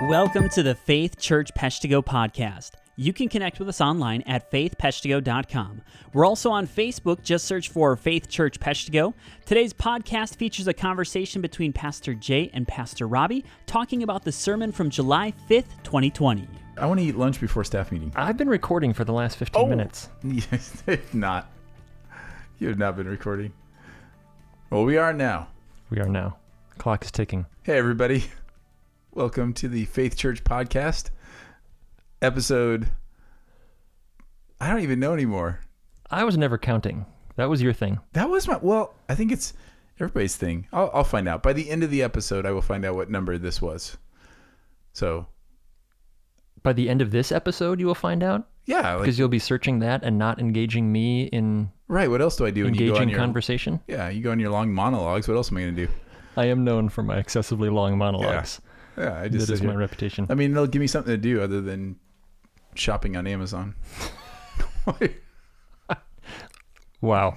Welcome to the Faith Church Peshtigo podcast. You can connect with us online at faithpeshtigo.com. We're also on Facebook. Just search for Faith Church Peshtigo. Today's podcast features a conversation between Pastor Jay and Pastor Robbie talking about the sermon from July 5th, 2020. I want to eat lunch before staff meeting. I've been recording for the last 15 minutes. Yes, not. You have not been recording. Well, we are now. We are now. Clock is ticking. Hey, everybody. Welcome to the Faith Church podcast. Episode, I don't even know anymore. I was never counting. That was your thing. That was I think it's everybody's thing. I'll find out. By the end of the episode, I will find out what number this was. So. By the end of this episode, you will find out? Yeah. Because you'll be searching that and not engaging me in right. What else do I do when you go on your conversation? Yeah, you go on your long monologues. What else am I going to do? I am known for my excessively long monologues. Yeah, that is my reputation. I mean, they'll give me something to do other than shopping on Amazon. Wow.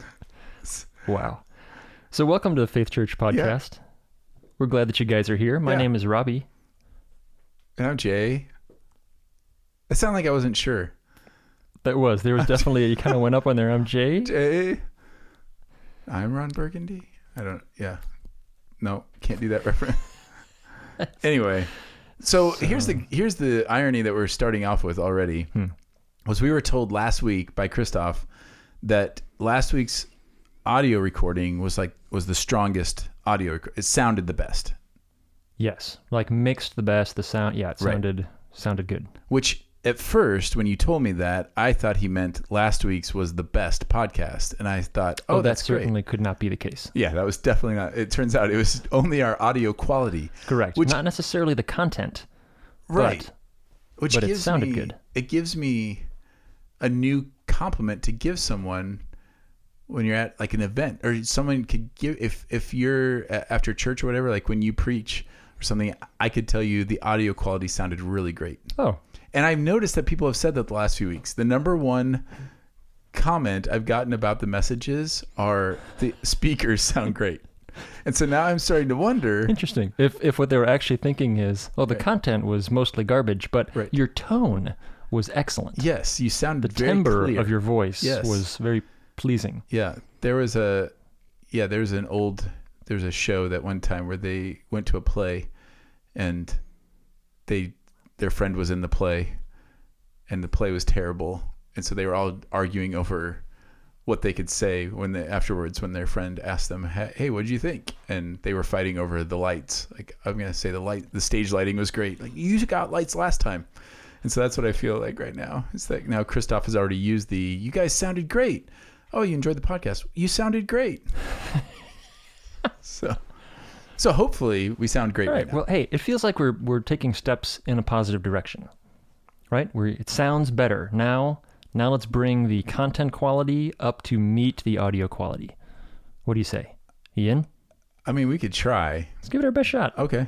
So welcome to the Faith Church podcast. Yeah. We're glad that you guys are here. My name is Robbie. And I'm Jay. It sounded like I wasn't sure. There was definitely, you kind of went up on there. I'm Jay. Jay. I'm Ron Burgundy. No, can't do that reference. Anyway, so here's the irony that we're starting off with already. Was we were told last week by Christoph that last week's audio recording was the strongest audio. It sounded the best. Yes, like mixed the best. The sound, it sounded good. Which at first, when you told me that, I thought he meant last week's was the best podcast, and I thought, that certainly could not be the case. Yeah, that was definitely not. It turns out it was only our audio quality. Correct. Not necessarily the content. Right. But it sounded good. It gives me a new compliment to give someone when you're at like an event, or someone could give if you're after church or whatever, like when you preach or something, I could tell you the audio quality sounded really great. Oh. And I've noticed that people have said that the last few weeks. The number one comment I've gotten about the messages are the speakers sound great. And so now I'm starting to wonder. Interesting. If what they were actually thinking is, the content was mostly garbage, but your tone was excellent. Yes, you sounded very clear. The timbre of your voice was very pleasing. Yeah. There was a show that one time where they went to a play and their friend was in the play and the play was terrible. And so they were all arguing over what they could say afterwards when their friend asked them, hey, what did you think? And they were fighting over the lights. Like, I'm going to say the stage lighting was great. Like, you got lights last time. And so that's what I feel like right now. It's like now Christoph has already used you guys sounded great. Oh, you enjoyed the podcast. You sounded great. So hopefully we sound great right now. Well, hey, it feels like we're taking steps in a positive direction, right? It sounds better. Now let's bring the content quality up to meet the audio quality. What do you say? Ian? I mean, we could try. Let's give it our best shot. Okay.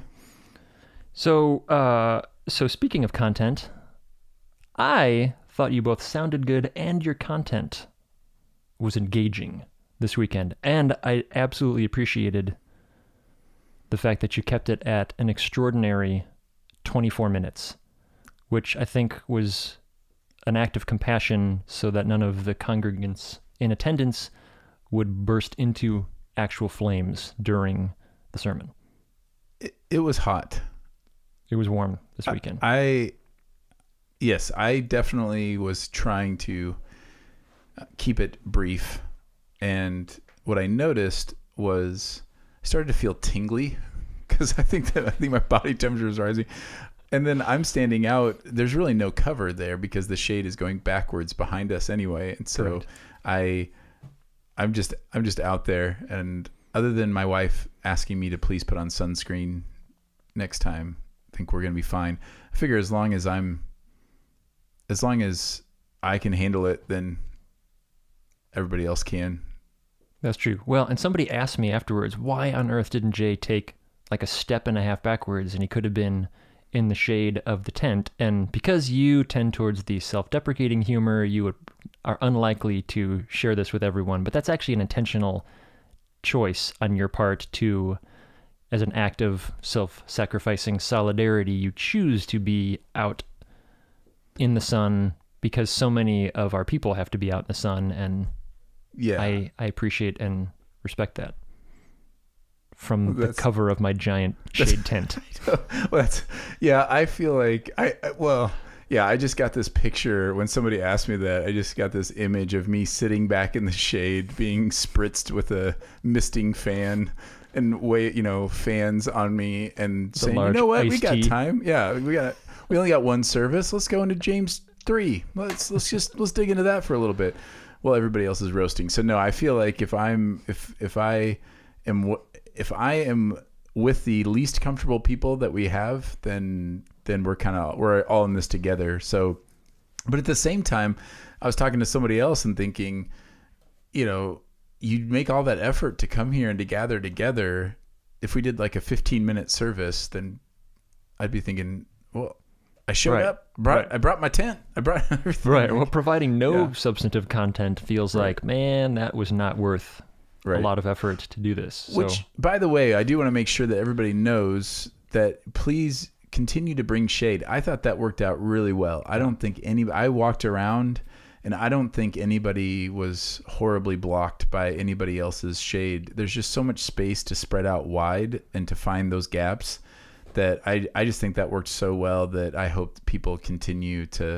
So speaking of content, I thought you both sounded good and your content was engaging this weekend. And I absolutely appreciated the fact that you kept it at an extraordinary 24 minutes, which I think was an act of compassion so that none of the congregants in attendance would burst into actual flames during the sermon. It was hot. It was warm this weekend. I definitely was trying to keep it brief. And what I noticed was I started to feel tingly because I think my body temperature was rising. And then I'm standing out. There's really no cover there because the shade is going backwards behind us anyway. And so I'm just out there. And other than my wife asking me to please put on sunscreen next time, I think we're going to be fine. I figure as long as I can handle it, then everybody else can. That's true. Well, and somebody asked me afterwards, why on earth didn't Jay take like a step and a half backwards and he could have been in the shade of the tent? And because you tend towards the self-deprecating humor, you are unlikely to share this with everyone, but that's actually an intentional choice on your part to as an act of self-sacrificing solidarity, you choose to be out in the sun because so many of our people have to be out in the sun, and Yeah. I appreciate and respect that from the cover of my giant shade tent. Well, I feel like I just got this picture when somebody asked me that. I just got this image of me sitting back in the shade, being spritzed with a misting fan, and fans on me, and saying, "You know what? We got time. Yeah, we only got one service. Let's go into James 3. Let's dig into that for a little bit." Well, everybody else is roasting. So no, I feel like if I am with the least comfortable people that we have, then we're all in this together. So, but at the same time, I was talking to somebody else and thinking, you'd make all that effort to come here and to gather together. If we did like a 15-minute service, then I'd be thinking, well, I showed up, I brought my tent, I brought everything. Right. Well, providing no substantive content feels like, man, that was not worth a lot of effort to do this. Which, by the way, I do want to make sure that everybody knows that please continue to bring shade. I thought that worked out really well. I don't think I walked around and I don't think anybody was horribly blocked by anybody else's shade. There's just so much space to spread out wide and to find those gaps that I just think that worked so well that I hope people continue to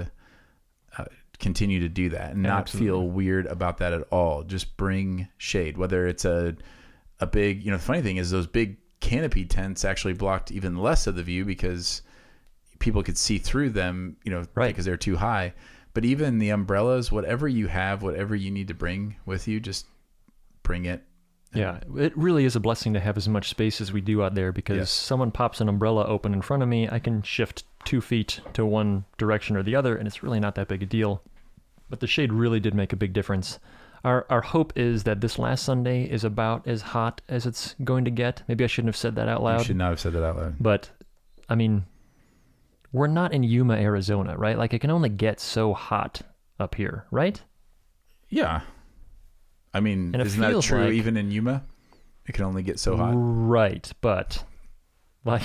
do that and not feel weird about that at all. Just bring shade, whether it's a big, the funny thing is those big canopy tents actually blocked even less of the view because people could see through them, because they're too high. But even the umbrellas, whatever you have, whatever you need to bring with you, just bring it. Yeah, it really is a blessing to have as much space as we do out there, because someone pops an umbrella open in front of me, I can shift 2 feet to one direction or the other, and it's really not that big a deal. But the shade really did make a big difference. Our hope is that this last Sunday is about as hot as it's going to get. Maybe I shouldn't have said that out loud. You should not have said that out loud. But, I mean, we're not in Yuma, Arizona, right? Like, it can only get so hot up here, right? Yeah. I mean, isn't that true even in Yuma? It can only get so hot. Right, but like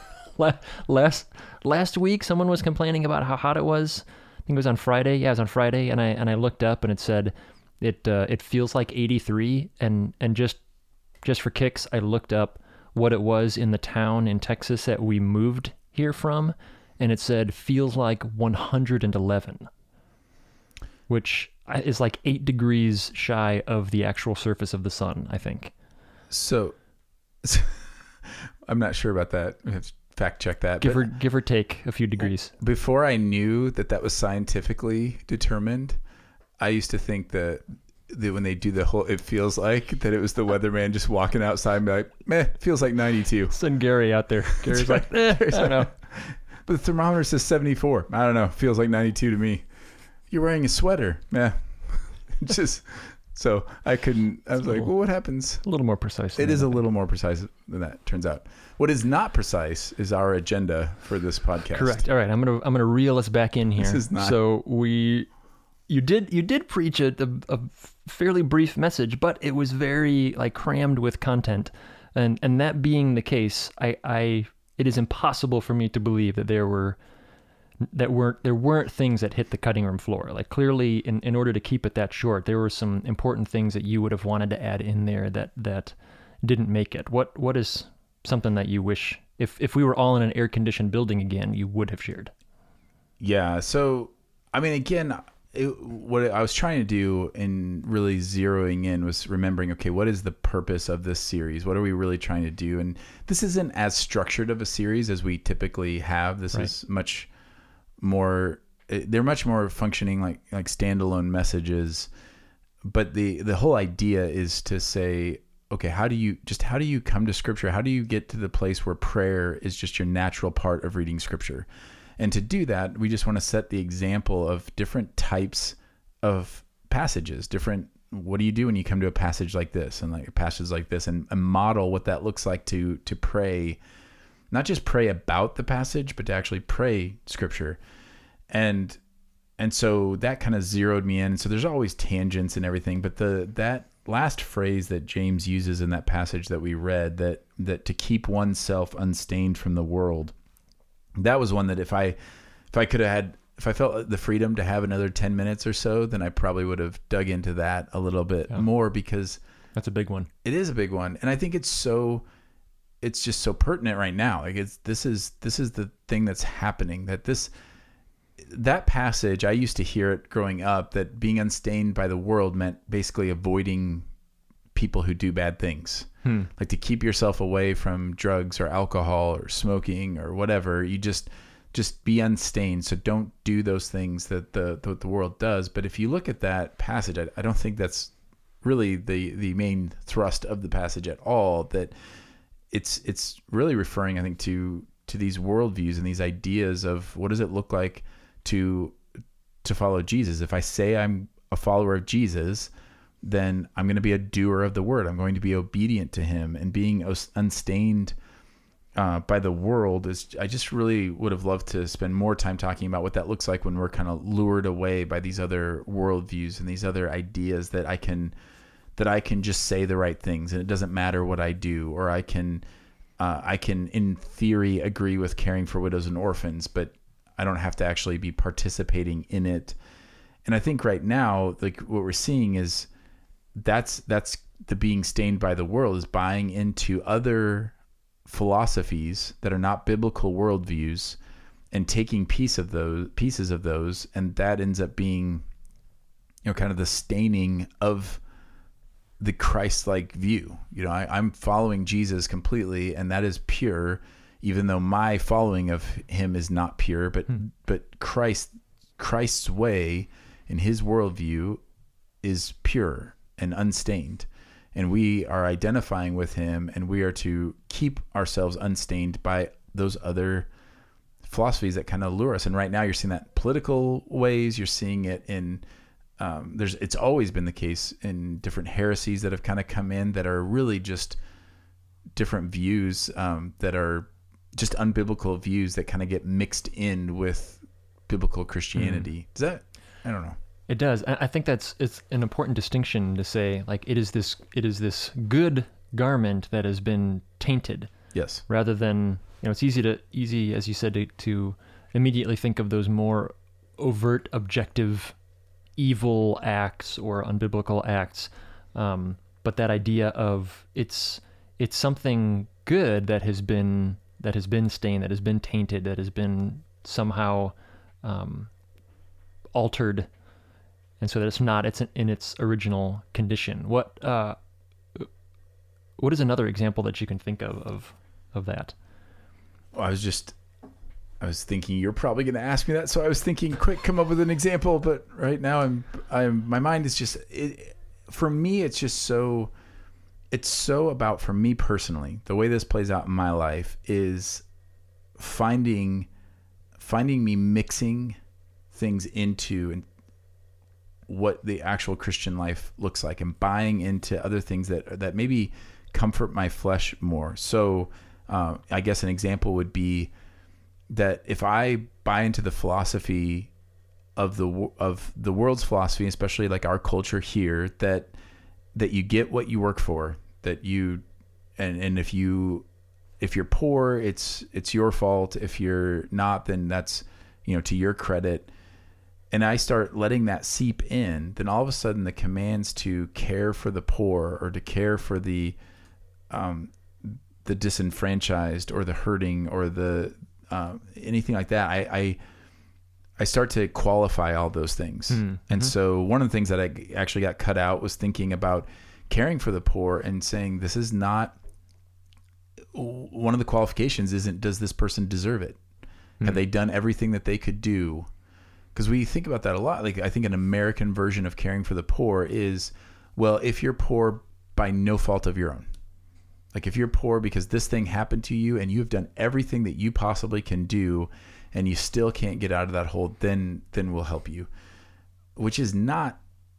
last week, someone was complaining about how hot it was. I think it was on Friday. Yeah, it was on Friday, and I looked up and it said it feels like 83. And just for kicks, I looked up what it was in the town in Texas that we moved here from, and it said feels like 111, which is like 8 degrees shy of the actual surface of the sun, I think. So I'm not sure about that. We have to fact check that. Give or take a few degrees. Before I knew that was scientifically determined, I used to think that when they do the whole, it feels like that it was the weatherman just walking outside and be like, meh, feels like 92. Send Gary out there. Gary's like, I don't know. But the thermometer says 74. I don't know. Feels like 92 to me. You're wearing a sweater. Yeah. So I was like, well, what happens? A little more precise. It is a little more precise than that, turns out. What is not precise is our agenda for this podcast. Correct. All right. I'm gonna reel us back in here. This is not. So you did preach a fairly brief message, but it was very crammed with content. And that being the case, it is impossible for me to believe that there weren't things that hit the cutting room floor. Like, clearly, in order to keep it that short, there were some important things that you would have wanted to add in there that didn't make it. What is something that you wish, if we were all in an air-conditioned building again, you would have shared? Yeah. So, I mean, again, what I was trying to do in really zeroing in was remembering, okay, what is the purpose of this series? What are we really trying to do? And this isn't as structured of a series as we typically have. This is much more, they're much more functioning like standalone messages. But the whole idea is to say, okay, how do you come to Scripture? How do you get to the place where prayer is just your natural part of reading Scripture? And to do that, we just want to set the example of different types of passages, what do you do when you come to a passage like this and like a passage like this, and model what that looks like to pray, not just pray about the passage, but to actually pray Scripture. And so that kind of zeroed me in. So there's always tangents and everything, but that last phrase that James uses in that passage that we read, that to keep oneself unstained from the world, that was one that if I felt the freedom to have another 10 minutes or so, then I probably would have dug into that a little bit more, because that's a big one. It is a big one. And I think it's just so pertinent right now. Like this is the thing that's happening, that passage, I used to hear it growing up, that being unstained by the world meant basically avoiding people who do bad things. Like to keep yourself away from drugs or alcohol or smoking or whatever. You just be unstained. So don't do those things that the world does. But if you look at that passage, I don't think that's really the main thrust of the passage at all. That it's really referring, I think, to these worldviews and these ideas of what does it look like to follow Jesus. If I say I'm a follower of Jesus, then I'm going to be a doer of the word. I'm going to be obedient to him, and being unstained by the world I just really would have loved to spend more time talking about what that looks like when we're kind of lured away by these other worldviews and these other ideas that I can just say the right things and it doesn't matter what I do, or I can in theory agree with caring for widows and orphans, but I don't have to actually be participating in it. And I think right now, like what we're seeing is that's the being stained by the world, is buying into other philosophies that are not biblical worldviews and taking pieces of those, and that ends up being, kind of the staining of the Christ-like view. I'm following Jesus completely, and that is pure, even though my following of him is not pure, but Christ's way in his worldview is pure and unstained. And we are identifying with him, and we are to keep ourselves unstained by those other philosophies that kind of lure us. And right now you're seeing that in political ways. You're seeing it in, it's always been the case in different heresies that have kind of come in that are really just different views that are just unbiblical views that kind of get mixed in with biblical Christianity. Does that, I don't know. It does. I think it's an important distinction to say, like, it is this good garment that has been tainted. Yes. Rather than, it's easy, as you said, to immediately think of those more overt, objective, evil acts or unbiblical acts. But that idea of it's something good that has been stained, that has been tainted, that has been somehow altered. And so that it's in its original condition. What is another example that you can think of that? Well, I was thinking you're probably going to ask me that, so I was thinking, quick, come up with an example. But right now, my mind is just for me. It's just so. It's so about, for me personally, the way this plays out in my life is finding me mixing things into and what the actual Christian life looks like, and buying into other things that maybe comfort my flesh more. So I guess an example would be that if I buy into the philosophy of the world's philosophy, especially like our culture here, that you get what you work for, that you, and if you're poor, it's your fault. If you're not, then that's, to your credit. And I start letting that seep in, then all of a sudden the commands to care for the poor or to care for the disenfranchised or the hurting or the anything like that, I start to qualify all those things. Mm-hmm. And so one of the things that I actually got cut out was thinking about caring for the poor and saying, this is not, one of the qualifications isn't, does this person deserve it? Mm-hmm. Have they done everything that they could do? Because we think about that a lot. Like, I think an American version of caring for the poor is, well, if you're poor by no fault of your own, like if you're poor because this thing happened to you and you've done everything that you possibly can do and you still can't get out of that hole, then we'll help you, which is not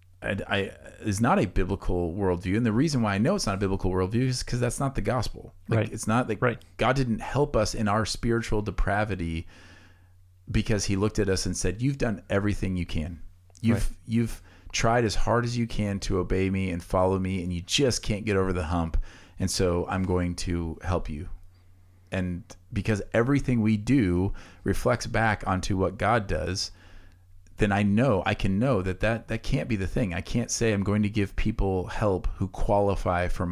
a biblical worldview. And the reason why I know it's not a biblical worldview is because that's not the gospel. Like, right. It's not like right. God didn't help us in our spiritual depravity because he looked at us and said, you've done everything you can. You've tried as hard as you can to obey me and follow me, and you just can't get over the hump. And so I'm going to help you. And because everything we do reflects back onto what God does, then I can know that can't be the thing. I can't say I'm going to give people help who qualify for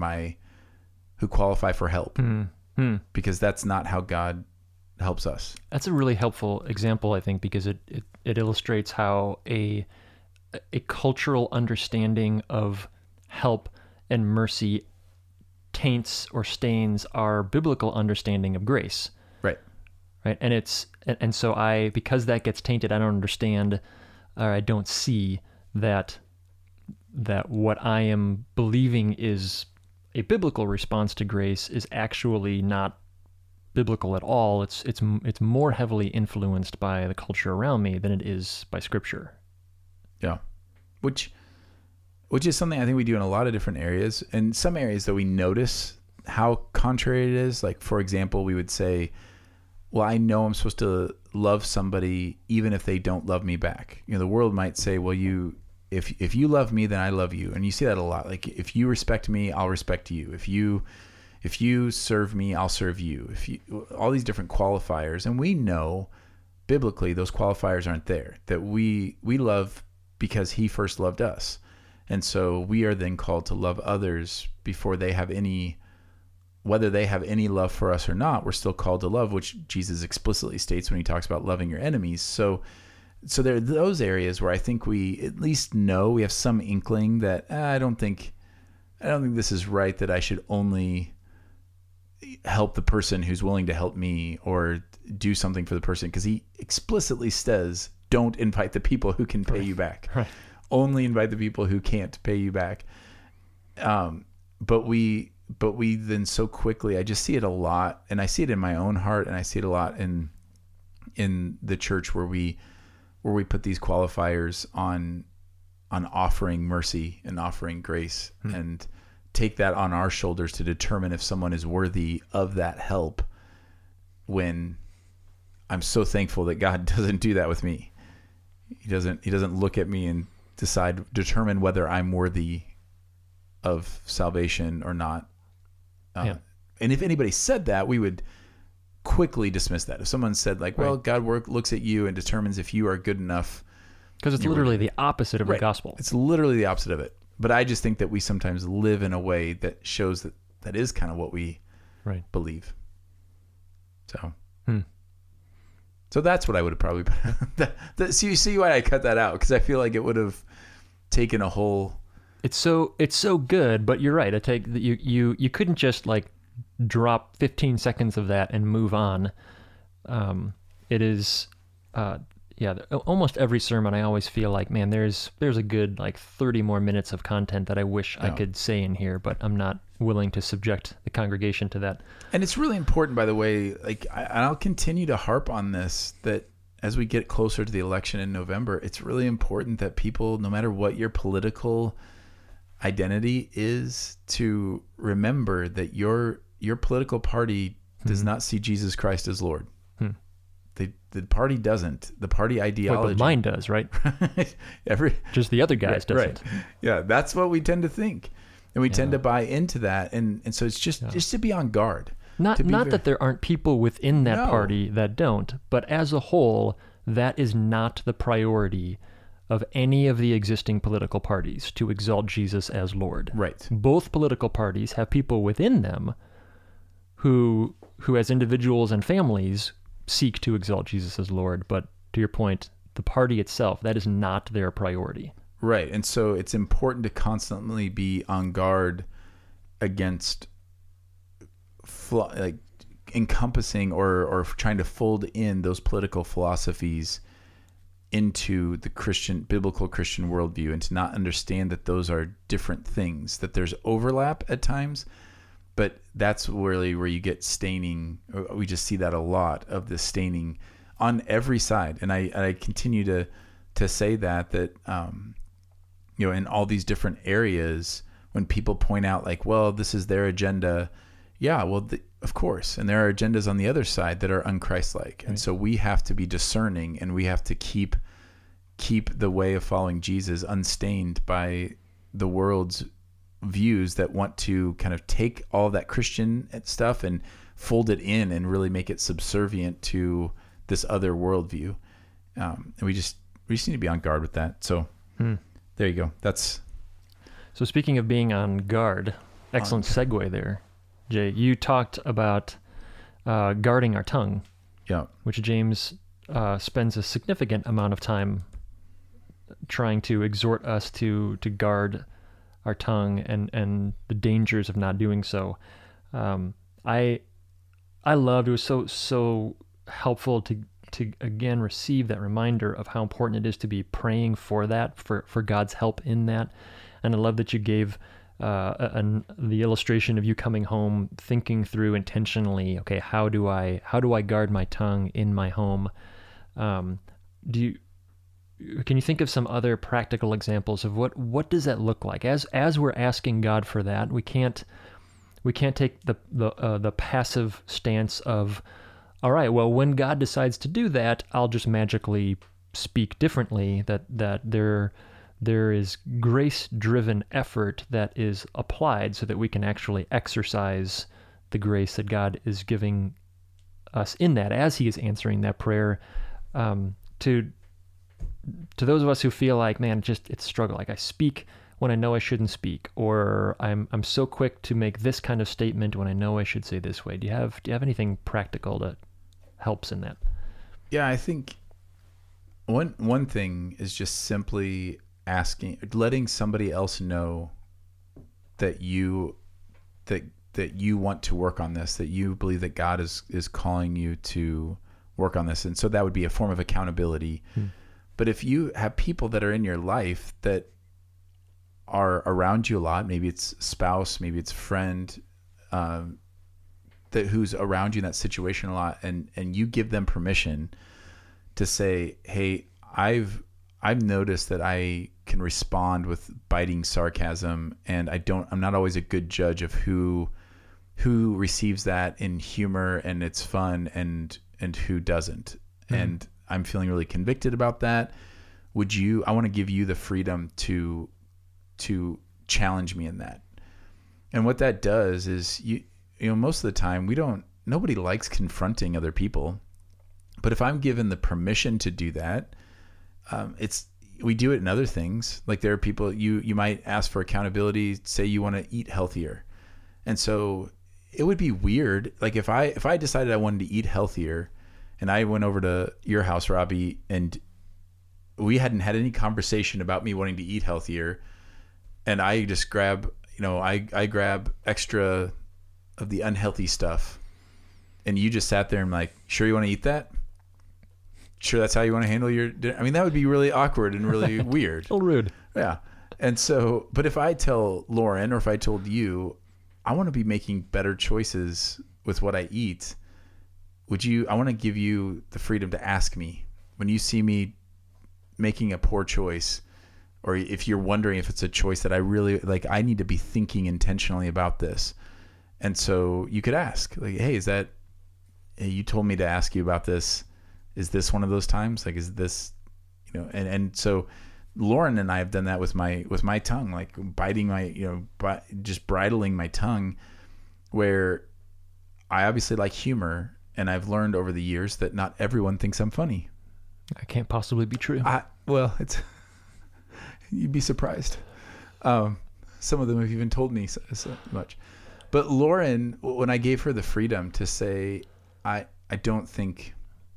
help, because that's not how God helps us. That's a really helpful example, I think, because it illustrates how a cultural understanding of help and mercy taints or stains our biblical understanding of grace. Right. And so because that gets tainted, I don't understand, or I don't see that what I am believing is a biblical response to grace is actually not biblical at all. It's more heavily influenced by the culture around me than it is by Scripture. Yeah. Which is something I think we do in a lot of different areas. In some areas that we notice how contrary it is. Like, for example, we would say, well, I know I'm supposed to love somebody even if they don't love me back. The world might say, well, if you love me, then I love you. And you see that a lot. Like, if you respect me, I'll respect you. If you serve me, I'll serve you. All these different qualifiers. And we know biblically those qualifiers aren't there, that we love because he first loved us. And so we are then called to love others before they have whether they have any love for us or not, we're still called to love, which Jesus explicitly states when he talks about loving your enemies. So there are those areas where I think we at least know, we have some inkling that I don't think this is right, that I should only help the person who's willing to help me or do something for the person, because he explicitly says, don't invite the people who can pay you back. Right. Only invite the people who can't pay you back. But we then so quickly, I just see it a lot, and I see it in my own heart, and I see it a lot in the church where we put these qualifiers on offering mercy and offering grace, and take that on our shoulders to determine if someone is worthy of that help, when I'm so thankful that God doesn't do that with me. He doesn't look at me and determine whether I'm worthy of salvation or not. And if anybody said that, we would quickly dismiss that. If someone said, like, well, God looks at you and determines if you are good enough. Because it's literally the opposite of the gospel. It's literally the opposite of it. But I just think that we sometimes live in a way that shows that is kind of what we believe. So so that's what I would have probably put. So you see why I cut that out, because I feel like it would have taken a whole... It's so good, but you're right. I take that you couldn't just like drop 15 seconds of that and move on. It is almost every sermon I always feel like, man, there's a good like 30 more minutes of content that I wish I could say in here, but I'm not willing to subject the congregation to that. And it's really important, by the way, like I'll continue to harp on this, that as we get closer to the election in November, it's really important that people, no matter what your political identity is, to remember that your political party does not see Jesus Christ as Lord. The party doesn't. The party ideology. But mine does, right? Just the other guys doesn't. Right. Yeah, that's what we tend to think, and we tend to buy into that, and so it's just to be on guard. Not that there aren't people within that party that don't, but as a whole, that is not the priority of any of the existing political parties, to exalt Jesus as Lord. Right. Both political parties have people within them who as individuals and families seek to exalt Jesus as Lord, but to your point, the party itself, that is not their priority. Right. And so it's important to constantly be on guard against encompassing or trying to fold in those political philosophies into the biblical Christian worldview, and to not understand that those are different things, that there's overlap at times, but that's really where you get staining. We just see that a lot of the staining on every side. And I continue to say that in all these different areas, when people point out like, well, this is their agenda. Yeah, well, of course. And there are agendas on the other side that are unchristlike. And so we have to be discerning, and we have to keep keep the way of following Jesus unstained by the world's views that want to kind of take all that Christian stuff and fold it in and really make it subservient to this other worldview. And we just need to be on guard with that. So there you go. So speaking of being on guard, excellent segue there, Jay. You talked about guarding our tongue, which James spends a significant amount of time trying to exhort us to guard our tongue and the dangers of not doing so. I loved, it was so helpful to again receive that reminder of how important it is to be praying for that, for God's help in that. And I love that you gave the illustration of you coming home, thinking through intentionally, okay, how do I guard my tongue in my home? Can you think of some other practical examples of what does that look like as we're asking God for that? We can't take the passive stance of, all right, well, when God decides to do that, I'll just magically speak differently. That there is grace-driven effort that is applied so that we can actually exercise the grace that God is giving us in that as He is answering that prayer. To those of us who feel like, man, it's struggle. Like I speak when I know I shouldn't speak, or I'm so quick to make this kind of statement when I know I should say this way. Do you have anything practical that helps in that? Yeah, I think one thing is just simply letting somebody else know that you want to work on this, that you believe that God is calling you to work on this. And so that would be a form of accountability. But if you have people that are in your life that are around you a lot, maybe it's spouse, maybe it's friend, who's around you in that situation a lot, and you give them permission to say, hey, I've noticed that I can respond with biting sarcasm, and I'm not always a good judge of who receives that in humor and it's fun and who doesn't. And I'm feeling really convicted about that. I want to give you the freedom to challenge me in that. And what that does is you know, most of the time nobody likes confronting other people, but if I'm given the permission to do that, we do it in other things. Like there are people, you might ask for accountability, say you want to eat healthier. And so it would be weird. Like if I decided I wanted to eat healthier and I went over to your house, Robbie, and we hadn't had any conversation about me wanting to eat healthier, and I just grab extra of the unhealthy stuff, and you just sat there and like, sure you want to eat that? Sure that's how you want to handle your dinner? I mean, that would be really awkward and really weird. A little rude. Yeah. And so, but if I tell Lauren, or if I told you, I want to be making better choices with what I eat, I want to give you the freedom to ask me when you see me making a poor choice, or if you're wondering if it's a choice that I really like, I need to be thinking intentionally about this. And so you could ask, like, hey, you told me to ask you about this. Is this one of those times? Like, is this, you know, and so Lauren and I have done that with my tongue, like biting just bridling my tongue, where I obviously like humor, and I've learned over the years that not everyone thinks I'm funny. That can't possibly be true. You'd be surprised. Some of them have even told me so much. But Lauren, when I gave her the freedom to say, I don't think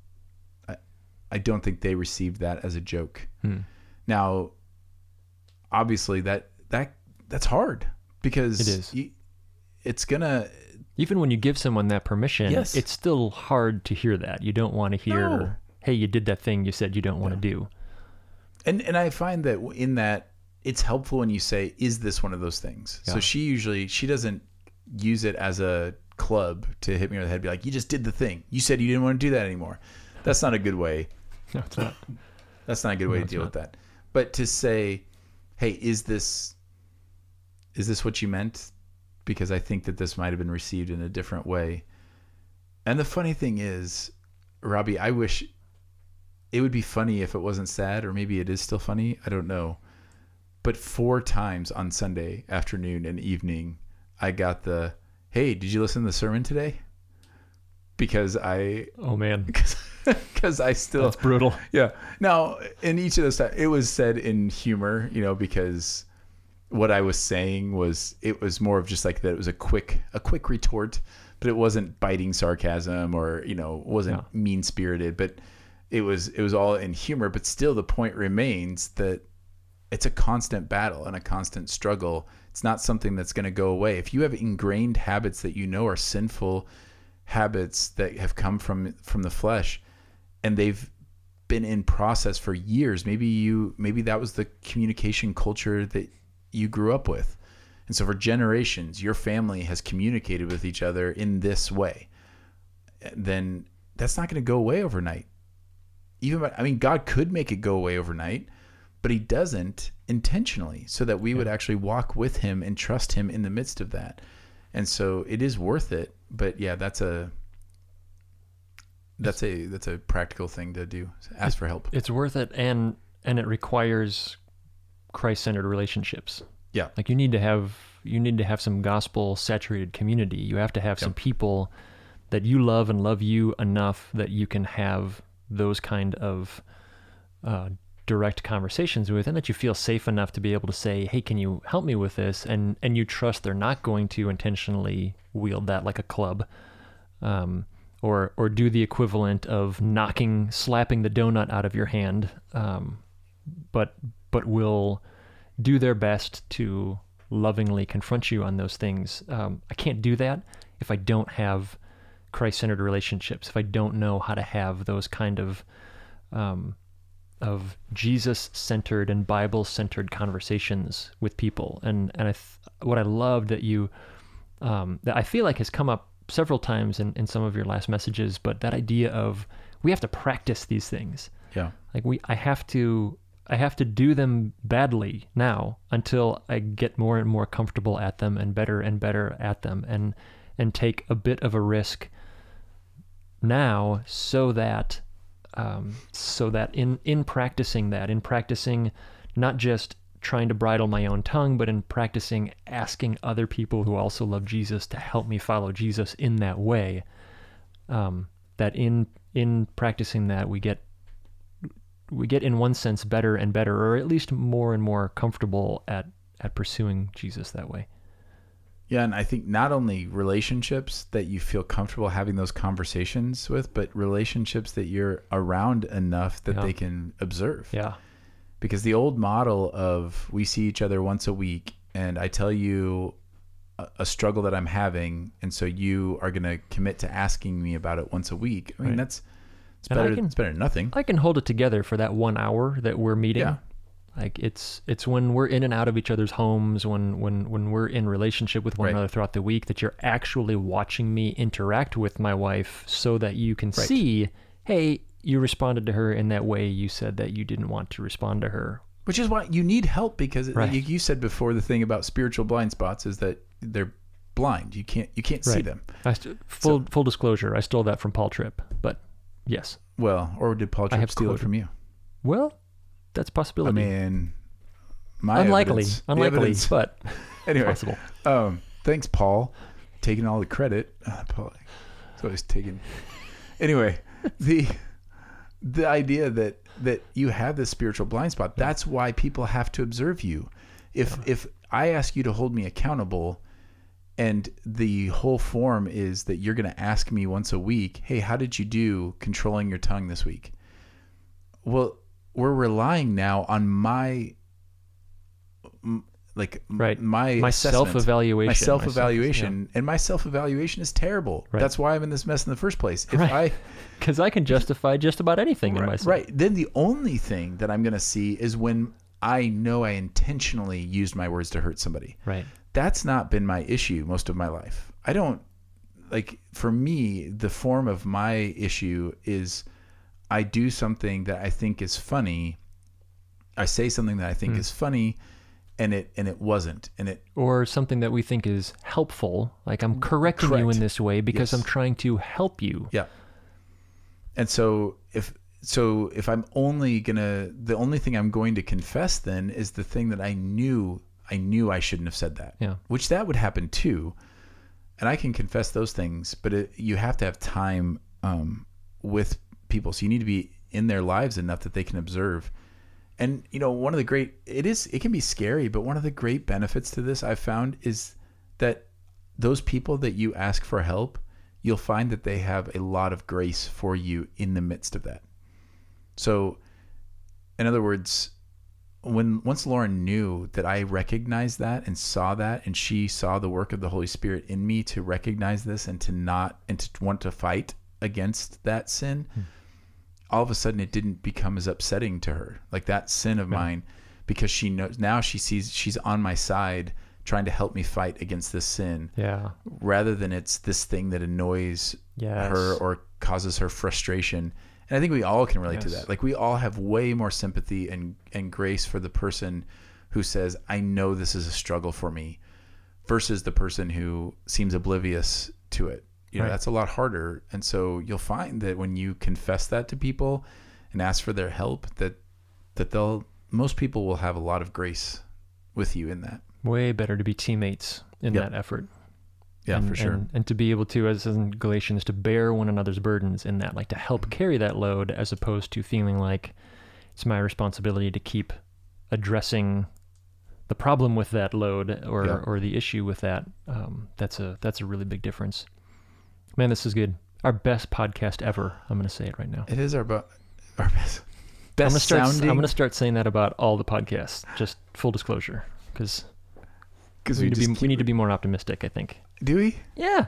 they received that as a joke. Now, obviously that's hard, because it is. It's gonna. Even when you give someone that permission, yes, it's still hard to hear that. You don't want to hear, hey, you did that thing you said you don't want to do. And I find that in that, it's helpful when you say, is this one of those things? Yeah. So she doesn't use it as a club to hit me over the head, be like, you just did the thing. You said you didn't want to do that anymore. That's not a good way. No, it's not. That's not a good way to deal with that. But to say, hey, is this what you meant? Because I think that this might have been received in a different way. And the funny thing is, Robbie, I wish it would be funny if it wasn't sad, or maybe it is still funny. I don't know. But 4 times on Sunday afternoon and evening, I got the, hey, did you listen to the sermon today? Because oh man, because I still, that's brutal. Yeah. Now, in each of those times, it was said in humor, because what I was saying was, it was more of just like that. It was a quick retort, but it wasn't biting sarcasm or, wasn't mean spirited, but it was all in humor. But still, the point remains that it's a constant battle and a constant struggle. It's not something that's going to go away. If you have ingrained habits that are sinful habits that have come from the flesh, and they've been in process for years, maybe that was the communication culture that you grew up with, and so for generations your family has communicated with each other in this way, then that's not going to go away overnight. God could make it go away overnight, but he doesn't intentionally, so that we would actually walk with him and trust him in the midst of that. And so it is worth it. But yeah, that's a practical thing to do. Ask for help. It's worth it, and it requires Christ-centered relationships. Yeah. Like you need to have some gospel-saturated community. You have to have some people that you love and love you enough that you can have those kind of direct conversations with, and that you feel safe enough to be able to say, hey, can you help me with this? And you trust they're not going to intentionally wield that like a club, or do the equivalent of slapping the donut out of your hand, but will do their best to lovingly confront you on those things. I can't do that if I don't have Christ-centered relationships, if I don't know how to have those kind of Jesus-centered and Bible-centered conversations with people. And what I love that that I feel like has come up several times in some of your last messages, but that idea of we have to practice these things. Yeah. Like I have to do them badly now until I get more and more comfortable at them and better at them, and take a bit of a risk now so that in practicing not just trying to bridle my own tongue, but in practicing asking other people who also love Jesus to help me follow Jesus in that way, that in practicing that we get in one sense better and better, or at least more and more comfortable at pursuing Jesus that way. Yeah, and I think not only relationships that you feel comfortable having those conversations with, but relationships that you're around enough that they can observe. Yeah. Because the old model of we see each other once a week and I tell you a struggle that I'm having, and so you are going to commit to asking me about it once a week. I mean, it's better than nothing. I can hold it together for that 1 hour that we're meeting. Yeah. Like it's when we're in and out of each other's homes, when we're in relationship with one another throughout the week, that you're actually watching me interact with my wife, so that you can see, hey, you responded to her in that way you said that you didn't want to respond to her. Which is why you need help, because you said before, the thing about spiritual blind spots is that they're blind. You can't see them. Full disclosure, I stole that from Paul Tripp, but yes. Well, or did Paul Tripp steal it from you? Well, that's a possibility. I mean, unlikely, but anyway, possible. Thanks, Paul, taking all the credit. Paul, he's always taking. Anyway, the idea that you have this spiritual blind spot, that's why people have to observe you. If I ask you to hold me accountable, and the whole form is that you're going to ask me once a week, hey, how did you do controlling your tongue this week? Well, we're relying now on my self-evaluation. My self-evaluation, and my self-evaluation is terrible. Right. That's why I'm in this mess in the first place. Because I can justify just about anything in myself. Right. Then the only thing that I'm going to see is when I know I intentionally used my words to hurt somebody. Right. That's not been my issue most of my life. For me, the form of my issue is I do something that I think is funny. I say something that I think is funny, and it wasn't, or something that we think is helpful. Like, I'm correcting you in this way because I'm trying to help you. Yeah. And so if so if I'm the only thing I'm going to confess then is the thing that I knew I shouldn't have said that. Yeah. Which that would happen too. And I can confess those things, but you have to have time with people. So you need to be in their lives enough that they can observe. And, one of the it can be scary, but one of the great benefits to this I've found is that those people that you ask for help, you'll find that they have a lot of grace for you in the midst of that. So, in other words, once Lauren knew that I recognized that and saw that, and she saw the work of the Holy Spirit in me to recognize this and to want to fight against that sin, all of a sudden it didn't become as upsetting to her, like that sin of mine, because she knows now, she sees she's on my side trying to help me fight against this sin, rather than it's this thing that annoys her or causes her frustration. And I think we all can relate to that. Like, we all have way more sympathy and grace for the person who says, I know this is a struggle for me, versus the person who seems oblivious to it. That's a lot harder. And so you'll find that when you confess that to people and ask for their help, that most people will have a lot of grace with you in that. Way better to be teammates in that effort. Yeah, for sure. And to be able to, as in Galatians, to bear one another's burdens in that, like to help carry that load, as opposed to feeling like it's my responsibility to keep addressing the problem with that load or the issue with that. That's a really big difference. Man, this is good. Our best podcast ever. I'm going to say it right now. It is our best sounding. I'm going to start saying that about all the podcasts. Just full disclosure, because we need to be more optimistic, I think. Do we? Yeah.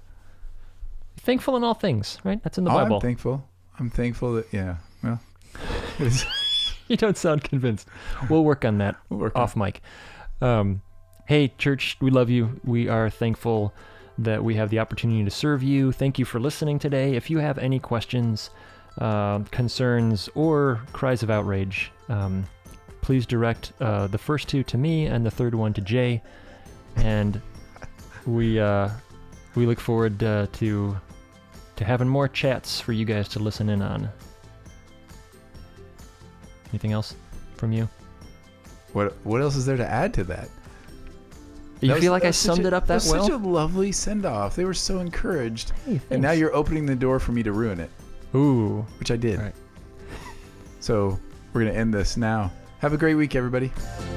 Thankful in all things, right? That's in the Bible. I'm thankful that, well. You don't sound convinced. We'll work on that off mic. Hey, church, we love you. We are thankful that we have the opportunity to serve you. Thank you for listening today. If you have any questions, concerns, or cries of outrage, please direct the first two to me and the third one to Jay. And we look forward to having more chats for you guys to listen in on. Anything else from you? What else is there to add to that? You feel like I summed it up that well? Such a lovely send-off. They were so encouraged. Hey, and now you're opening the door for me to ruin it. Ooh. Which I did. All right. So we're going to end this now. Have a great week, everybody.